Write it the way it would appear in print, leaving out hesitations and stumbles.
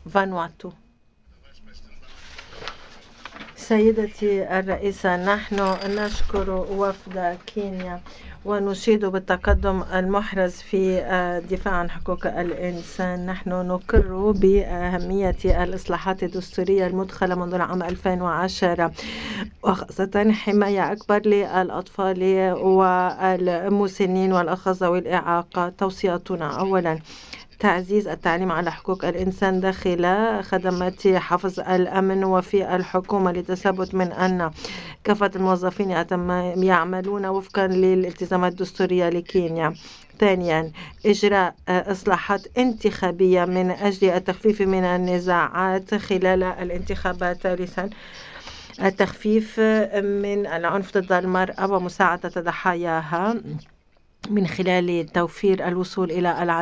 فانواتو. سيدتي الرئيسة، نحن نشكر وفد كينيا ونشيد بالتقدم المحرز في الدفاع عن حقوق الإنسان. نحن نقر بأهمية الإصلاحات الدستورية المدخلة منذ العام 2010، وخاصة حماية أكبر للأطفال والمسنين والأشخاص ذوي الإعاقة. توصياتنا: أولا، تعزيز التعليم على حقوق الإنسان داخل خدمات حفظ الأمن وفي الحكومة، لتثبت من أن كافة الموظفين يعملون وفقا للالتزامات الدستورية لكينيا. ثانيا، إجراء إصلاحات انتخابية من أجل التخفيف من النزاعات خلال الانتخابات. ثالثا، التخفيف من العنف ضد المرأة ومساعدة ضحاياها من خلال توفير الوصول إلى العدالة